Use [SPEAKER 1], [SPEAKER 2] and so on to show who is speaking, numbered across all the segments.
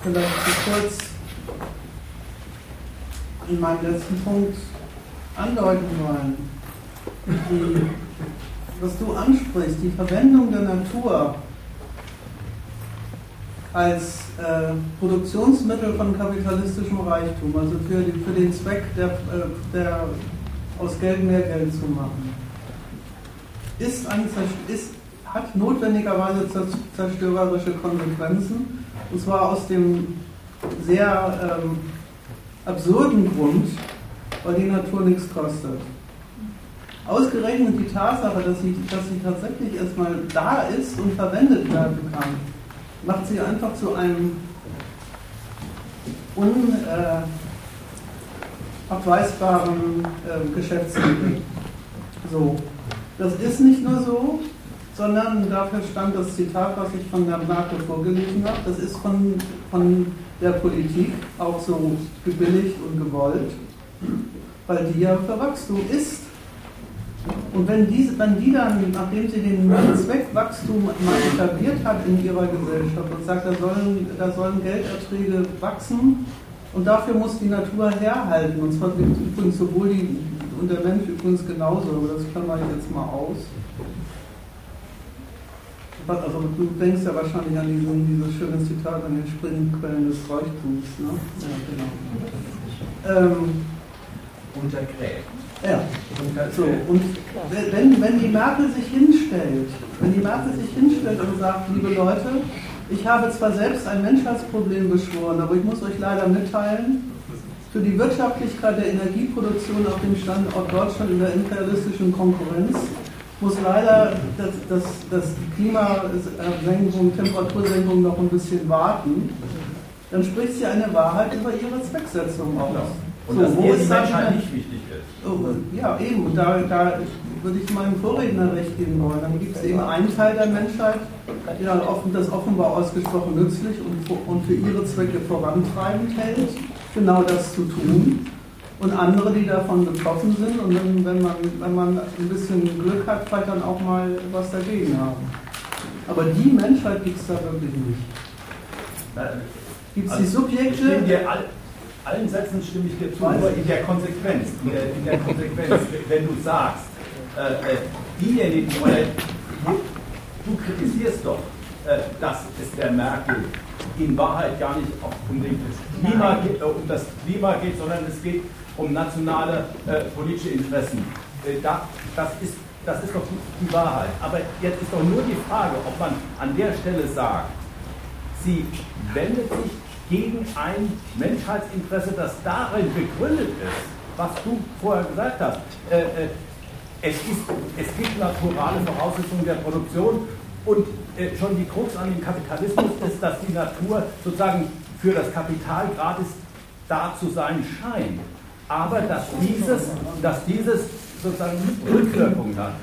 [SPEAKER 1] vielleicht kurz in meinem letzten Punkt andeuten wollen. Was du ansprichst, die Verwendung der Natur als Produktionsmittel von kapitalistischem Reichtum, also für den Zweck, der aus Geld mehr Geld zu machen, hat notwendigerweise zerstörerische Konsequenzen, und zwar aus dem sehr absurden Grund, weil die Natur nichts kostet. Ausgerechnet die Tatsache, dass sie tatsächlich erstmal da ist und verwendet werden kann, macht sie einfach zu einem unabweisbaren Geschäftsmittel. So. Das ist nicht nur so, sondern dafür stand das Zitat, was ich von Herrn Merkel vorgelesen habe, das ist von der Politik auch so gebilligt und gewollt, weil die ja für Wachstum ist. Und wenn die dann, nachdem sie den Zweck Wachstum mal etabliert hat in ihrer Gesellschaft und sagt, da sollen Gelderträge wachsen und dafür muss die Natur herhalten, und zwar übrigens sowohl und der Mensch übrigens genauso, aber das klammere ich jetzt mal aus. Also du denkst ja wahrscheinlich an dieses schöne Zitat an den Springquellen des Reichtums, ne? Ja, genau.
[SPEAKER 2] Untergräbt.
[SPEAKER 1] Ja, so, und wenn die Merkel sich hinstellt und sagt, liebe Leute, ich habe zwar selbst ein Menschheitsproblem beschworen, aber ich muss euch leider mitteilen, für die Wirtschaftlichkeit der Energieproduktion auf dem Standort Deutschland in der imperialistischen Konkurrenz muss leider das Klimasenkung, Temperatursenkung noch ein bisschen warten, dann spricht sie eine Wahrheit über ihre Zwecksetzung aus.
[SPEAKER 2] Und so, dass ihr die Menschheit nicht wichtig ist.
[SPEAKER 1] Ja, eben. Und da würde ich meinem Vorredner recht geben wollen. Dann gibt es eben einen Teil der Menschheit, die das offenbar ausgesprochen nützlich und für ihre Zwecke vorantreibend hält, genau das zu tun. Und andere, die davon betroffen sind und wenn man ein bisschen Glück hat, vielleicht dann auch mal was dagegen haben. Aber die Menschheit gibt es da wirklich nicht. Gibt es die Subjekte?
[SPEAKER 2] Allen Sätzen stimme ich dir zu, nur in der Konsequenz, wenn du sagst, diejenigen, du kritisierst doch, dass es der Merkel in Wahrheit gar nicht um das Klima geht, sondern es geht um nationale politische Interessen. Das ist doch die Wahrheit. Aber jetzt ist doch nur die Frage, ob man an der Stelle sagt, sie wendet sich gegen ein Menschheitsinteresse, das darin begründet ist, was du vorher gesagt hast. Es gibt naturale Voraussetzungen der Produktion und schon die Krux an dem Kapitalismus ist, dass die Natur sozusagen für das Kapital gratis da zu sein scheint. Aber dass dieses sozusagen Rückwirkungen hat,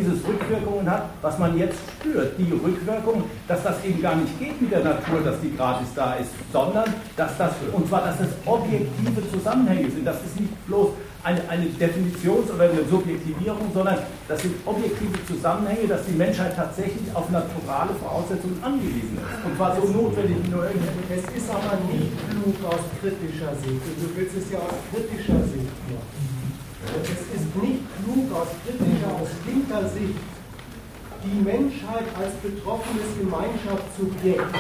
[SPEAKER 2] was man jetzt spürt, die Rückwirkung, dass das eben gar nicht geht mit der Natur, dass die gratis da ist, sondern dass das objektive Zusammenhänge sind. Das ist nicht bloß eine Definitions- oder eine Subjektivierung, sondern das sind objektive Zusammenhänge, dass die Menschheit tatsächlich auf naturale Voraussetzungen angewiesen ist. Und zwar so notwendig wie nur irgendwie.
[SPEAKER 3] Es ist aber nicht klug aus kritischer Sicht. Du willst es ja aus kritischer Sicht machen. Es ist nicht klug aus linker Sicht, die Menschheit als betroffenes Gemeinschaftssubjekt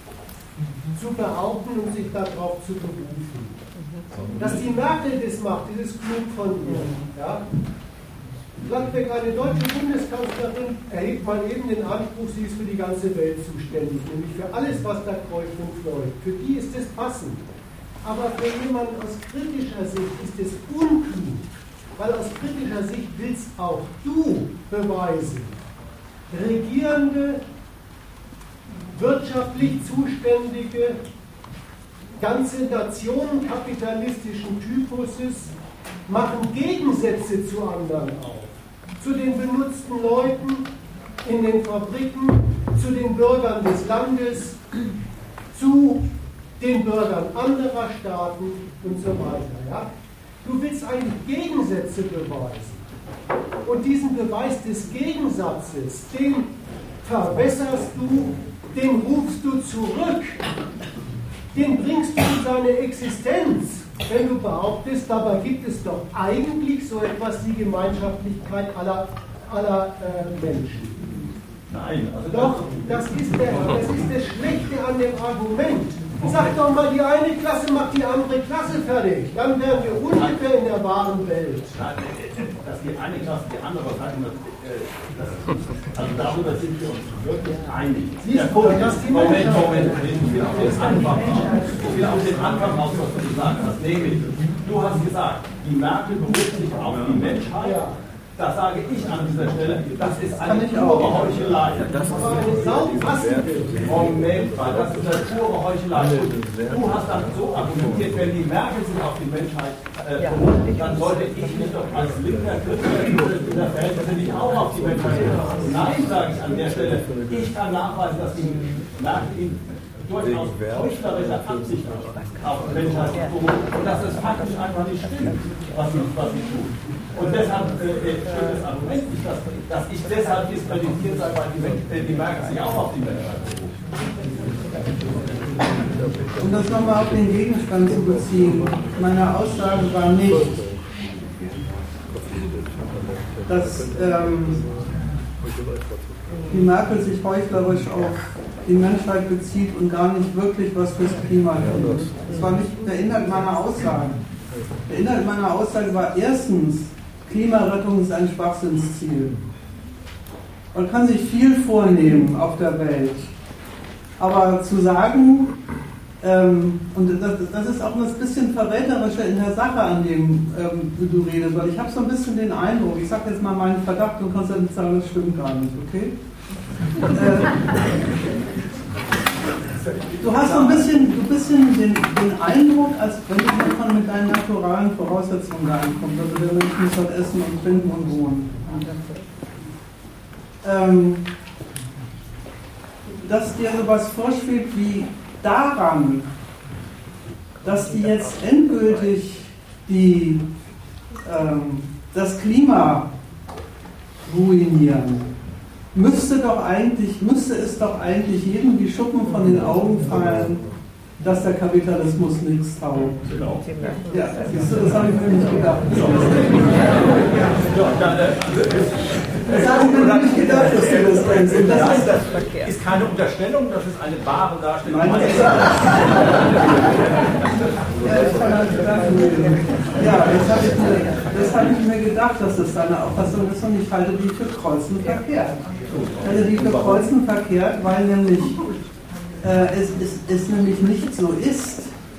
[SPEAKER 3] zu behaupten und sich darauf zu berufen. Dass die Merkel das macht, das ist klug von ihr. Ja? Landbeck, eine deutsche Bundeskanzlerin, erhebt man eben den Anspruch, sie ist für die ganze Welt zuständig, nämlich für alles, was da kreucht und fleucht. Für die ist es passend. Aber für jemanden aus kritischer Sicht ist es unklug, weil aus kritischer Sicht willst auch du beweisen. Regierende, wirtschaftlich Zuständige, ganze Nationen kapitalistischen Typuses machen Gegensätze zu anderen auf. Zu den benutzten Leuten in den Fabriken, zu den Bürgern des Landes, zu den Bürgern anderer Staaten und so weiter. Ja? Du willst eigentlich Gegensätze beweisen. Und diesen Beweis des Gegensatzes, den verwässerst du, den rufst du zurück den bringst du in seine Existenz, wenn du behauptest, dabei gibt es doch eigentlich so etwas wie Gemeinschaftlichkeit aller Menschen.
[SPEAKER 2] Nein, also
[SPEAKER 3] doch, das ist das Schlechte an dem Argument. Sag doch mal, die eine Klasse macht die andere Klasse fertig. Dann wären wir ungefähr in der wahren Welt.
[SPEAKER 2] Dass die eine Klasse die andere sagen, also darüber sind wir uns wirklich einig. Moment, ich will auf den Anfang raus, was du gesagt hast. Nämlich, du hast gesagt, die Merkel beruft sich auf die Menschheit. Ja. Da sage ich an dieser Stelle, das ist eine pure Heuchelei. Moment mal, das ist eine pure Heuchelei. Du hast dann so argumentiert, wenn die Merkel sich auf die Menschheit beruft, dann sollte ich mich doch als linker Kritiker in der Verhältnisse nicht auch auf die Menschheit berufen. Nein, sage ich an der Stelle, ich kann nachweisen, dass die Merkel ihn durchaus heuchlerischer Absicht auf die Menschheit beruft und dass es faktisch einfach nicht stimmt, was sie tut. Und deshalb stimmt das Argument nicht, dass ich deshalb diskreditiert sei, weil die Merkel sich auch auf die Menschheit beruft.
[SPEAKER 1] Um das nochmal auf den Gegenstand zu beziehen, meine Aussage war nicht, dass die Merkel sich heuchlerisch auf die Menschheit bezieht und gar nicht wirklich was fürs Klima tut. Das war nicht der Inhalt meiner Aussage. Der Inhalt meiner Aussage war erstens, Klimarettung ist ein Schwachsinnsziel. Man kann sich viel vornehmen auf der Welt. Aber zu sagen, und das ist auch ein bisschen verräterischer in der Sache, an dem du redest, weil ich habe so ein bisschen den Eindruck, ich sage jetzt mal meinen Verdacht und kannst dann sagen, das stimmt gar nicht, okay? Du hast so ein bisschen den Eindruck, als wenn du davon mit deinen naturalen Voraussetzungen reinkommst. Also der Mensch muss halt essen und trinken und wohnen. Dass dir sowas vorschwebt wie daran, dass die jetzt endgültig das Klima ruinieren. Müsste es doch eigentlich jedem wie Schuppen von den Augen fallen, dass der Kapitalismus nichts taugt.
[SPEAKER 2] Genau.
[SPEAKER 1] Ja, siehst du, das habe ich mir nicht gedacht. Das habe ich mir nicht gedacht, dass du das denkst.
[SPEAKER 2] Das ist keine Unterstellung, das ist eine wahre Darstellung.
[SPEAKER 1] Nein, das habe ich mir gedacht, dass das deine Auffassung ist und ich halte die für kreuzend verkehrt. Ich halte die für kreuzend verkehrt, weil nämlich es nämlich nicht so ist,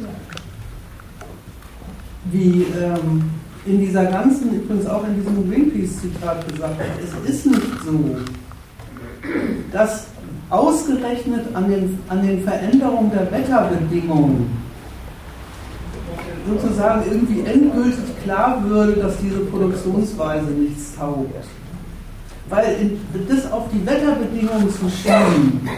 [SPEAKER 1] wie in dieser ganzen, übrigens auch in diesem Greenpeace-Zitat gesagt wird, es ist nicht so, dass ausgerechnet an den Veränderungen der Wetterbedingungen sozusagen irgendwie endgültig klar würde, dass diese Produktionsweise nichts taugt. Weil das auf die Wetterbedingungen zu schieben,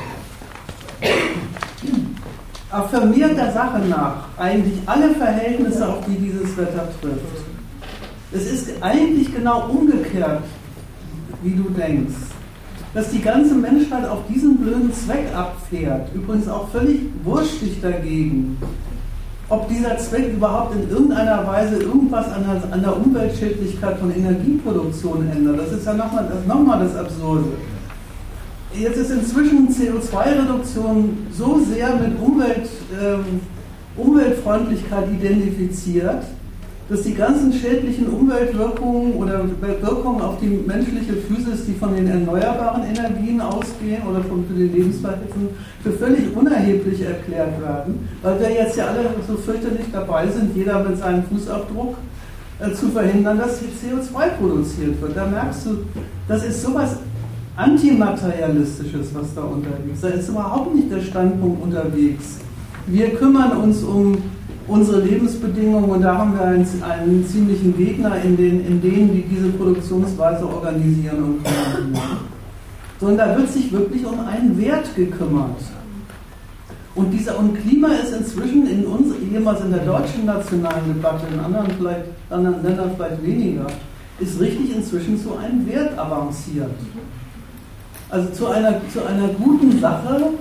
[SPEAKER 1] affirmiert der Sache nach eigentlich alle Verhältnisse, auf die dieses Wetter trifft. Es ist eigentlich genau umgekehrt, wie du denkst, dass die ganze Menschheit auf diesen blöden Zweck abfährt, übrigens auch völlig wurschtig dagegen, ob dieser Zweck überhaupt in irgendeiner Weise irgendwas an der Umweltschädlichkeit von Energieproduktion ändert. Das ist ja nochmal das Absurde. Jetzt ist inzwischen CO2-Reduktion so sehr mit Umweltfreundlichkeit identifiziert, dass die ganzen schädlichen Umweltwirkungen oder Wirkungen auf die menschliche Physis, die von den erneuerbaren Energien ausgehen oder von den Lebensverhältnissen, für völlig unerheblich erklärt werden, weil wir jetzt ja alle so fürchterlich dabei sind, jeder mit seinem Fußabdruck zu verhindern, dass CO2 produziert wird. Da merkst du, das ist sowas Antimaterialistisches, was da unterwegs ist. Da ist überhaupt nicht der Standpunkt unterwegs. Wir kümmern uns um unsere Lebensbedingungen und da haben wir einen ziemlichen Gegner in denen, die diese Produktionsweise organisieren und kommentieren. Sondern da wird sich wirklich um einen Wert gekümmert. Und Klima ist inzwischen jemals in der deutschen nationalen Debatte, in anderen Ländern vielleicht weniger, ist richtig inzwischen zu einem Wert avanciert. Also zu einer guten Sache,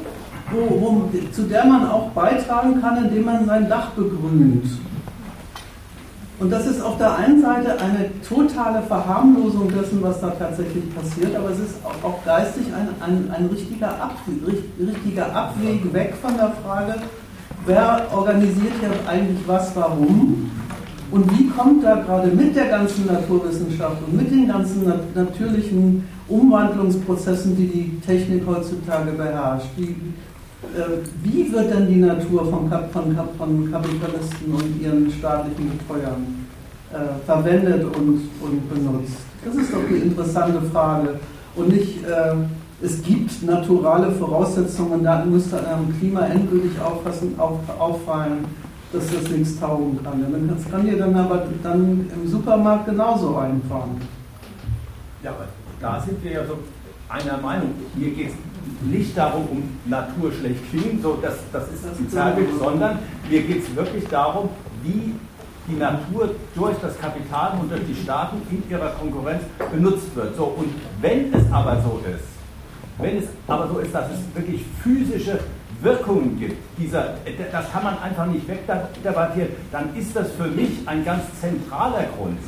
[SPEAKER 1] zu der man auch beitragen kann, indem man sein Dach begrünt. Und das ist auf der einen Seite eine totale Verharmlosung dessen, was da tatsächlich passiert, aber es ist auch geistig ein richtiger Abweg weg von der Frage, wer organisiert hier eigentlich was, warum und wie kommt da gerade mit der ganzen Naturwissenschaft und mit den ganzen natürlichen Umwandlungsprozessen, die die Technik heutzutage beherrscht, wie wird denn die Natur von Kapitalisten und ihren staatlichen Betreuern verwendet und benutzt? Das ist doch die interessante Frage. Und nicht, es gibt naturale Voraussetzungen, da müsste einem Klima endgültig auffallen, dass das nichts taugen kann. Das kann dir dann aber dann im Supermarkt genauso einfahren.
[SPEAKER 2] Ja, aber da sind wir ja so einer Meinung. Mir geht es nicht darum, um Natur schlechthin, so das ist ein Zerrbild, sondern mir geht es wirklich darum, wie die Natur durch das Kapital und durch die Staaten in ihrer Konkurrenz benutzt wird. So, und wenn es aber so ist, dass es wirklich physische Wirkungen gibt, das kann man einfach nicht wegdebattieren, dann ist das für mich ein ganz zentraler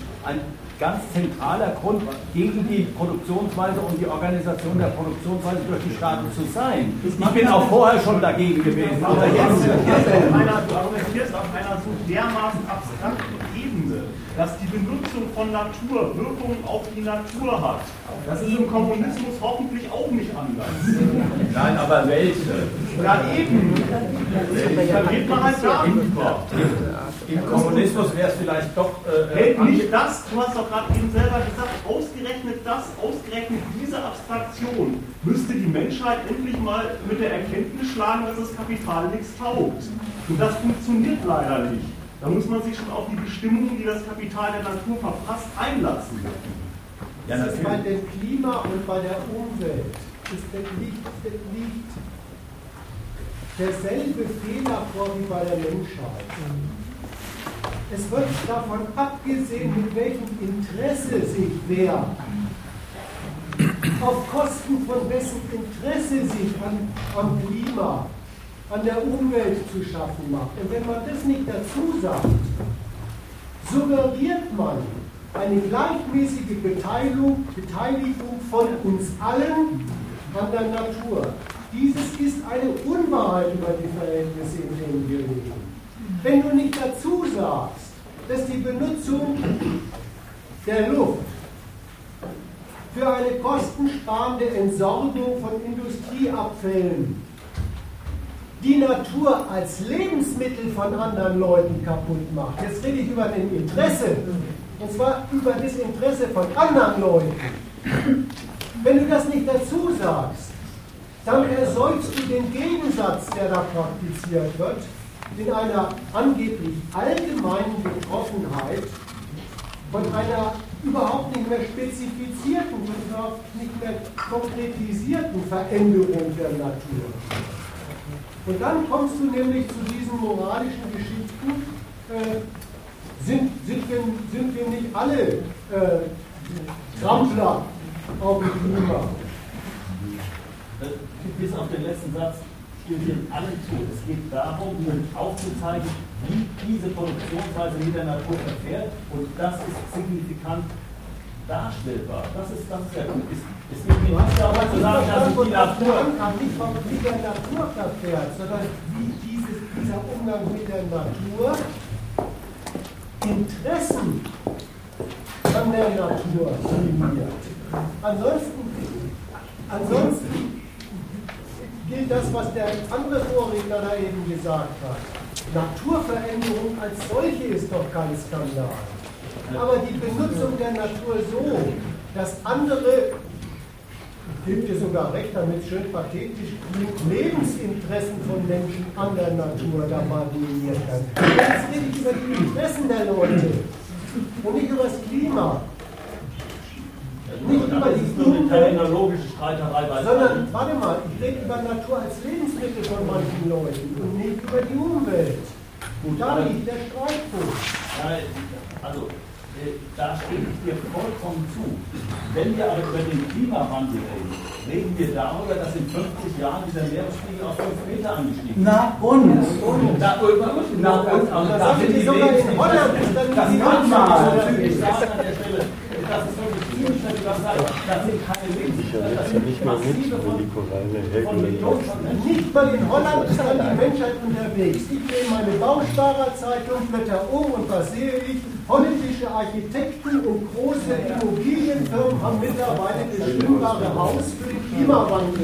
[SPEAKER 2] Grund, gegen die Produktionsweise und die Organisation der Produktionsweise durch die Staaten zu sein. Ich bin auch vorher schon dagegen gewesen.
[SPEAKER 4] Aber jetzt, du argumentierst auf einer so dermaßen abstrakten Ebene, dass die Benutzung von Natur Wirkungen auf die Natur hat. Das ist im Kommunismus hoffentlich auch nicht anders.
[SPEAKER 2] Nein, aber welche?
[SPEAKER 4] Ja, eben. Da geht man halt da über.
[SPEAKER 2] Im Kommunismus wäre es vielleicht doch...
[SPEAKER 4] Hält nicht das, du hast doch gerade eben selber gesagt, ausgerechnet diese Abstraktion müsste die Menschheit endlich mal mit der Erkenntnis schlagen, dass das Kapital nichts taugt. Und das funktioniert leider nicht. Da muss man sich schon auf die Bestimmungen, die das Kapital der Natur verfasst, einlassen.
[SPEAKER 3] Ja, das ist bei dem Klima und bei der Umwelt liegt derselbe Fehler vor wie bei der Menschheit. Es wird davon abgesehen, mit welchem Interesse sich wer auf Kosten von wessen Interesse sich am Klima, an der Umwelt zu schaffen macht. Und wenn man das nicht dazu sagt, suggeriert man eine gleichmäßige Beteiligung von uns allen an der Natur. Dieses ist eine Unwahrheit über die Verhältnisse, in denen wir leben. Wenn du nicht dazu sagst, dass die Benutzung der Luft für eine kostensparende Entsorgung von Industrieabfällen die Natur als Lebensmittel von anderen Leuten kaputt macht. Jetzt rede ich über ein Interesse, und zwar über das Interesse von anderen Leuten. Wenn du das nicht dazu sagst, dann ersäugst du den Gegensatz, der da praktiziert wird, in einer angeblich allgemeinen Betroffenheit von einer überhaupt nicht mehr spezifizierten und überhaupt nicht mehr konkretisierten Veränderung der Natur. Und dann kommst du nämlich zu diesen moralischen Geschichten, sind wir nicht alle Trampler auf dem Klima?
[SPEAKER 5] Bis auf den letzten Satz stimmt hier allen zu. Es geht darum, aufzuzeigen, wie diese Produktionsweise mit der Natur verfährt, und das ist signifikant darstellbar. Das ist der Punkt. Es geht mir nicht darum zu sagen, dass die Natur
[SPEAKER 3] nicht mit der Natur verfährt, sondern wie dieser Umgang mit der Natur Interessen an der Natur minimiert. Ansonsten gilt das, was der andere Vorredner da eben gesagt hat. Naturveränderung als solche ist doch kein Skandal. Aber die Benutzung der Natur so, dass andere, ich gebe dir sogar recht, damit es schön pathetisch klingt, Lebensinteressen von Menschen an der Natur dabei minimiert werden. Jetzt rede ich über die Interessen der Leute und nicht über das Klima. Nicht über die Umwelt, sondern, warte mal, ich rede über Natur als Lebensmittel von manchen Leuten und nicht über die Umwelt. Da liegt der Streitpunkt.
[SPEAKER 5] Also, da stimme ich dir vollkommen zu. Wenn wir aber über den Klimawandel reden wir darüber, dass in 50 Jahren dieser Meeresspiegel auf 5 Meter angestiegen ist.
[SPEAKER 1] Na und?
[SPEAKER 5] Aber da sind die wenigsten. Das kann man natürlich sagen an der Stelle. Das ist wirklich ziemlich schnell gesagt. Das sind keine Lebensmittel. Das sind nicht massive von Millionen von Menschen.
[SPEAKER 3] Nicht mal in Holland ist dann die Menschheit unterwegs. Ich nehme meine Bausparerzeitung, blätter um und was sehe ich? Holländische Architekten und große Immobilienfirmen haben mittlerweile bestimmbare Haus für den Klimawandel.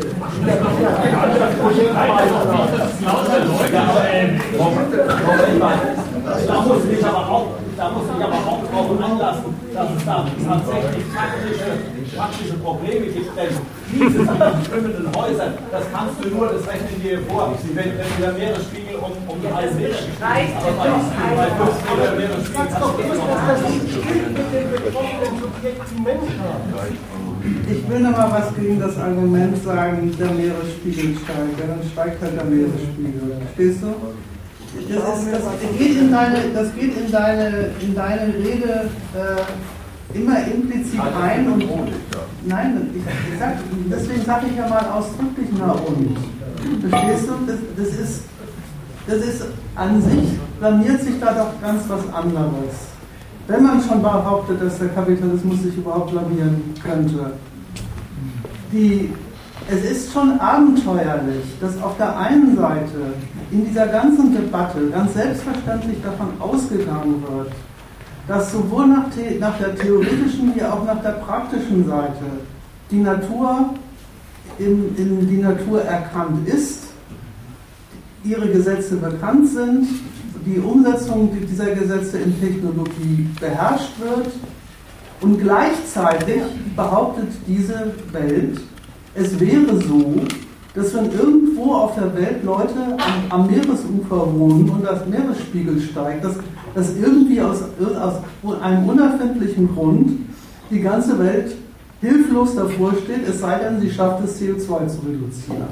[SPEAKER 5] Da muss ich aber auch darauf anlassen, dass es da tatsächlich praktische Probleme gibt. Denn dieses mit den schwimmenden Häusern, das kannst du nur, das rechnen wir vor, wenn der Meeresspiegel um die 1 Meter steigt. Aber bei 5 Meter Meeresspiegel kannst du
[SPEAKER 3] das nicht stimmt mit den betroffenen Subjekten Menschen.
[SPEAKER 1] Ich will noch mal was gegen das Argument sagen, der Meeresspiegel steigt. Ja, dann steigt halt der Meeresspiegel. Verstehst du? Das geht in deine Rede immer implizit ein und nein, deswegen sage ich ja mal ausdrücklich na und. Verstehst du? Das ist an sich, blamiert sich da doch ganz was anderes. Wenn man schon behauptet, dass der Kapitalismus sich überhaupt blamieren könnte. Es ist schon abenteuerlich, dass auf der einen Seite in dieser ganzen Debatte ganz selbstverständlich davon ausgegangen wird, dass sowohl nach der theoretischen wie auch nach der praktischen Seite die Natur in die Natur erkannt ist, ihre Gesetze bekannt sind, die Umsetzung dieser Gesetze in Technologie beherrscht wird und gleichzeitig behauptet diese Welt, es wäre so, dass wenn irgendwo auf der Welt Leute am Meeresufer wohnen und das Meeresspiegel steigt, dass irgendwie aus einem unerfindlichen Grund die ganze Welt hilflos davor steht, es sei denn, sie schafft es, CO2 zu reduzieren.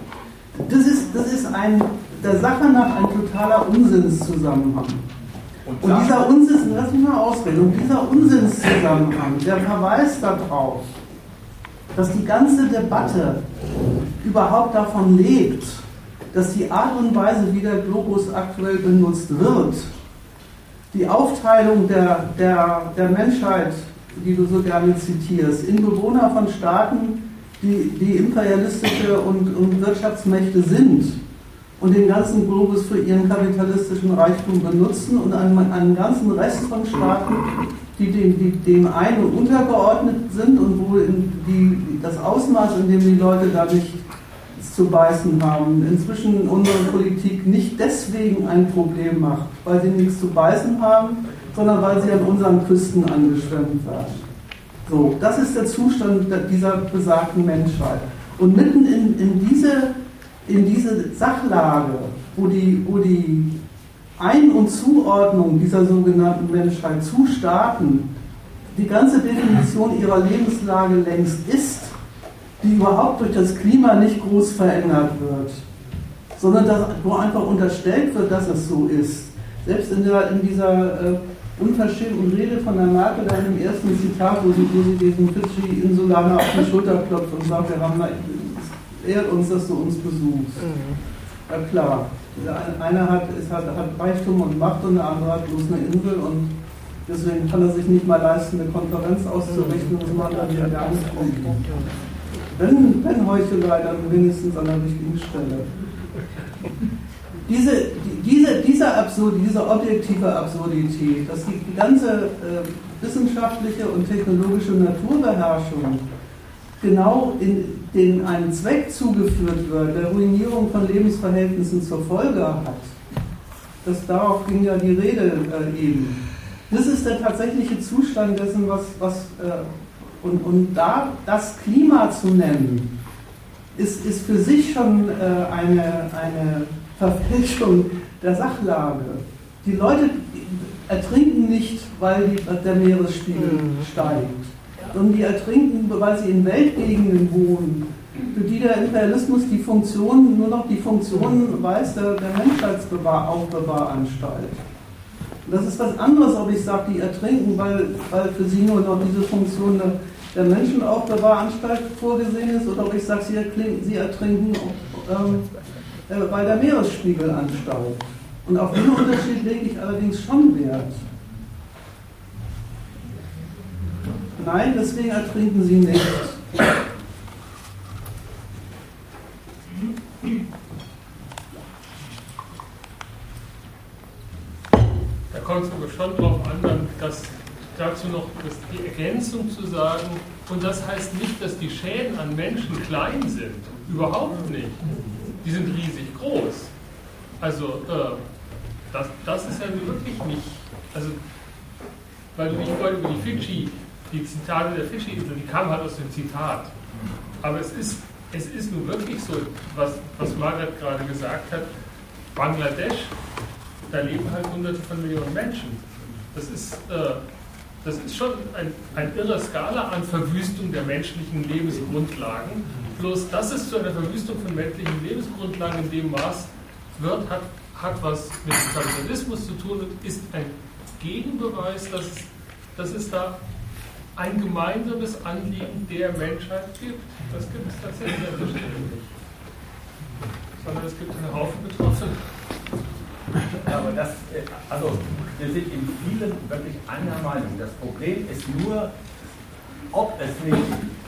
[SPEAKER 1] Das ist der Sache nach ein totaler Unsinnszusammenhang. Und dieser Unsinnszusammenhang, lass mich mal ausreden, und dieser Unsinnszusammenhang, der verweist darauf, dass die ganze Debatte überhaupt davon lebt, dass die Art und Weise, wie der Globus aktuell benutzt wird, die Aufteilung der Menschheit, die du so gerne zitierst, in Bewohner von Staaten, die imperialistische und Wirtschaftsmächte sind und den ganzen Globus für ihren kapitalistischen Reichtum benutzen und einen ganzen Rest von Staaten, die dem einen untergeordnet sind und wo das Ausmaß, in dem die Leute da nichts zu beißen haben, inzwischen unsere Politik nicht deswegen ein Problem macht, weil sie nichts zu beißen haben, sondern weil sie an unseren Küsten angeschwemmt werden. So, das ist der Zustand dieser besagten Menschheit. Und mitten in diese Sachlage, wo die Ein- und Zuordnung dieser sogenannten Menschheit zu Staaten die ganze Definition ihrer Lebenslage längst ist, die überhaupt durch das Klima nicht groß verändert wird, sondern wo einfach unterstellt wird, dass es so ist. Selbst in dieser unverschämten Rede von der Merkel, da in dem ersten Zitat, wo sie diesen Fidschi-Insulaner auf die Schulter klopft und sagt, es ehrt uns, dass du uns besuchst. Ja klar, der eine hat Reichtum und Macht und der andere hat bloß eine Insel und deswegen kann er sich nicht mal leisten, eine Konferenz auszurichten, das macht er wieder gar nicht gut. Wenn Heuchelei, dann wenigstens an der richtigen Stelle. Diese objektive Absurdität, dass die ganze wissenschaftliche und technologische Naturbeherrschung genau in einen Zweck zugeführt wird, der Ruinierung von Lebensverhältnissen zur Folge hat. Darauf ging ja die Rede eben. Das ist der tatsächliche Zustand dessen, und da das Klima zu nennen, ist für sich schon eine Verfälschung der Sachlage. Die Leute ertrinken nicht, weil der Meeresspiegel steigt, sondern die ertrinken, weil sie in Weltgegenden wohnen, für die der Imperialismus nur noch die Funktionen weiß der Menschheitsaufbewahranstalt. Das ist was anderes, ob ich sage, die ertrinken, weil für sie nur noch diese Funktion der Menschenaufbewahranstalt vorgesehen ist, oder ob ich sage, sie ertrinken, weil der Meeresspiegel ansteigt. Und auf diesen Unterschied lege ich allerdings schon Wert. Nein, deswegen ertrinken sie nicht.
[SPEAKER 6] Da kommt es aber schon darauf an, dass dazu noch die Ergänzung zu sagen, und das heißt nicht, dass die Schäden an Menschen klein sind. Überhaupt nicht. Die sind riesig groß. Also, das ist ja wirklich nicht. Also, weil du nicht vorhin über die Zitate der Fidschi-Insel, die kamen halt aus dem Zitat. Aber es ist nun wirklich so, was Margaret gerade gesagt hat, Bangladesch, da leben halt Hunderte von Millionen Menschen. Das ist schon eine irre Skala an Verwüstung der menschlichen Lebensgrundlagen. Bloß, dass es zu einer Verwüstung von menschlichen Lebensgrundlagen in dem Maß wird, hat was mit dem Kapitalismus zu tun und ist ein Gegenbeweis, dass es da ein gemeinsames Anliegen der Menschheit gibt. Das gibt es tatsächlich an der Stelle nicht. Sondern es gibt einen Haufen Betroffene.
[SPEAKER 2] Aber wir sind in vielen wirklich einer Meinung. Das Problem ist nur, ob es nicht,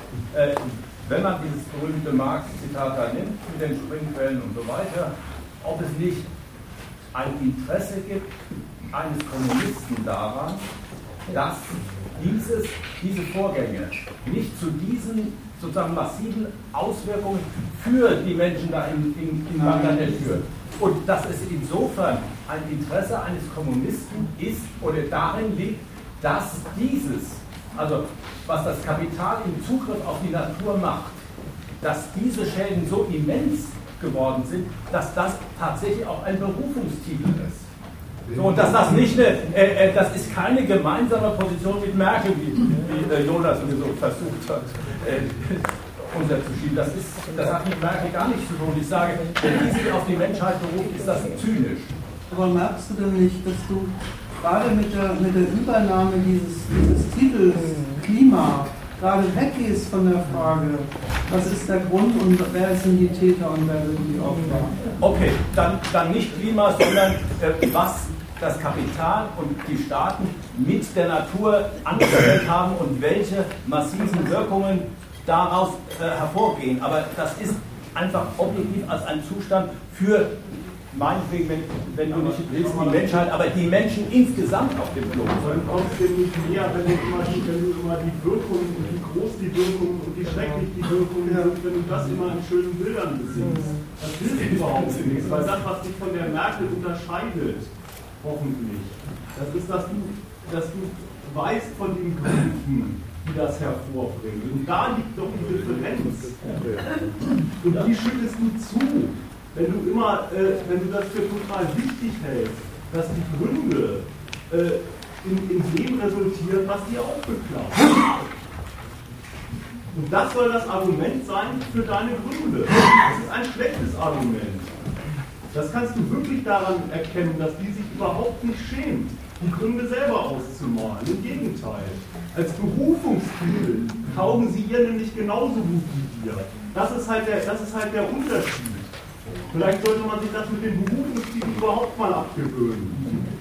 [SPEAKER 2] wenn man dieses berühmte Marx-Zitat da nimmt, mit den Springquellen und so weiter, ob es nicht ein Interesse gibt eines Kommunisten daran, dass diese Vorgänge nicht zu diesen sozusagen massiven Auswirkungen für die Menschen da in Bangladesch führt. Und dass es insofern ein Interesse eines Kommunisten ist oder darin liegt, dass also was das Kapital im Zugriff auf die Natur macht, dass diese Schäden so immens geworden sind, dass das tatsächlich auch ein Berufungstitel ist. So, und dass das nicht das ist keine gemeinsame Position mit Merkel, wie Jonas so versucht hat, unterzuschieben. Das hat mit Merkel gar nichts zu tun. Ich sage, wenn die sich auf die Menschheit beruft, ist das zynisch.
[SPEAKER 1] Aber merkst du denn nicht, dass du gerade mit der Übernahme dieses Titels Klima gerade weggehst von der Frage, was ist der Grund und wer sind die Täter und wer sind die Opfer?
[SPEAKER 2] Okay, dann nicht Klima, sondern was das Kapital und die Staaten mit der Natur angestellt haben und welche massiven Wirkungen daraus hervorgehen. Aber das ist einfach objektiv als ein Zustand für, meinetwegen, wenn du nicht willst, die Menschheit, aber die Menschen insgesamt auf dem Globus.
[SPEAKER 4] Dann kommst du nicht näher, wenn du immer die Wirkungen und wie groß die Wirkungen und wie schrecklich die Wirkungen sind, wenn du das immer in schönen Bildern besiehst. Das hilft überhaupt nichts, weil das, was dich von der Merkel unterscheidet, hoffentlich, das ist, dass du weißt von den Gründen, die das hervorbringen. Und da liegt doch die Differenz. Und die schüttest du zu, wenn du das für total wichtig hältst, dass die Gründe in dem resultieren, was dir auch beklagt. Und das soll das Argument sein für deine Gründe. Das ist ein schlechtes Argument. Das kannst du wirklich daran erkennen, dass die sich überhaupt nicht schämt, die Gründe selber auszumalen. Im Gegenteil. Als Berufungstitel taugen sie ihr nämlich genauso gut wie dir. Das ist halt der Unterschied. Vielleicht sollte man sich das mit den Berufungstiteln überhaupt mal abgewöhnen.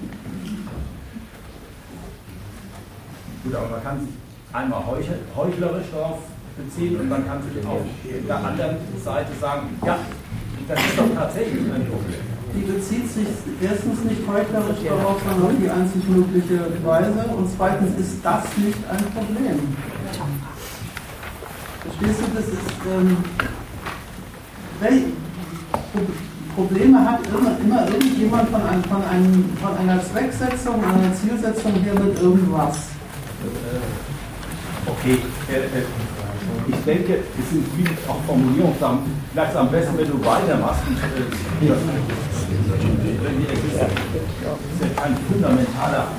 [SPEAKER 2] Gut, aber man kann sich einmal heuchlerisch darauf beziehen und man kann sich auf der anderen Seite sagen, ja, das ist doch tatsächlich ein Problem.
[SPEAKER 1] Die bezieht sich erstens nicht heuchlerisch darauf, sondern auf die einzig mögliche Weise, und zweitens ist das nicht ein Problem. Verstehst du, das ist Probleme hat immer irgendjemand von einer Zwecksetzung, einer Zielsetzung her mit irgendwas.
[SPEAKER 2] Okay, ich denke, es sind viele auch Formulierungen, vielleicht am besten, wenn du weitermachst. Das ist ja kein fundamentaler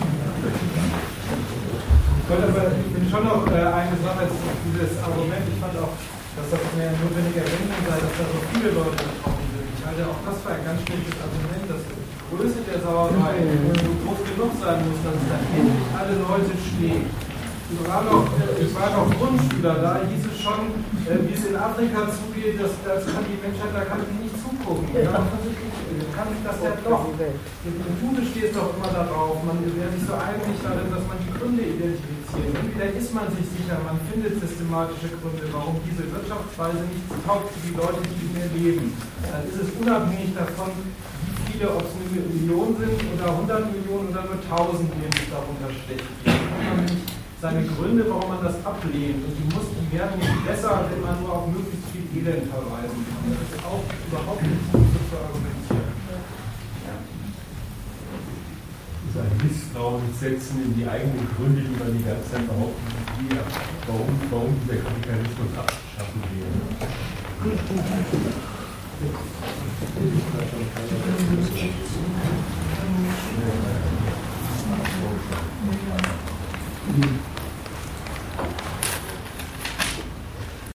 [SPEAKER 7] Ich bin schon noch eine Sache, dieses Argument, ich fand auch, dass das eine notwendige Erwähnung sei, dass da so viele Leute betroffen sind. Ich halte auch das für ein ganz schlechtes Argument, dass die Größe der Sauerei so groß genug sein muss, dass es dann endlich alle Leute schlägt. Ich war noch Grundschüler, da hieß es schon, wie es in Afrika zugeht, das kann die Menschheit, da kann die nicht zugucken. Da kann ich das ja doch. Du bestehst doch immer darauf, man wäre sich so einig darin, dass man die Gründe identifiziert. Entweder ist man sich sicher, man findet systematische Gründe, warum diese Wirtschaftsweise nicht taugt für die Leute, die in ihr leben. Dann ist es unabhängig davon, wie viele, ob es eine Million sind oder 100 Millionen oder nur 1000, denen es darunter schlecht geht. Seine Gründe, warum man das ablehnt. Und die werden nicht besser, wenn man nur auf möglichst viel Elend verweisen kann. Das ist auch überhaupt nicht gut so zu argumentieren.
[SPEAKER 8] Das ist ein Misstrauen setzen in die eigenen Gründe, die man die ganze Zeit behaupten, warum der Kapitalismus abzuschaffen wäre.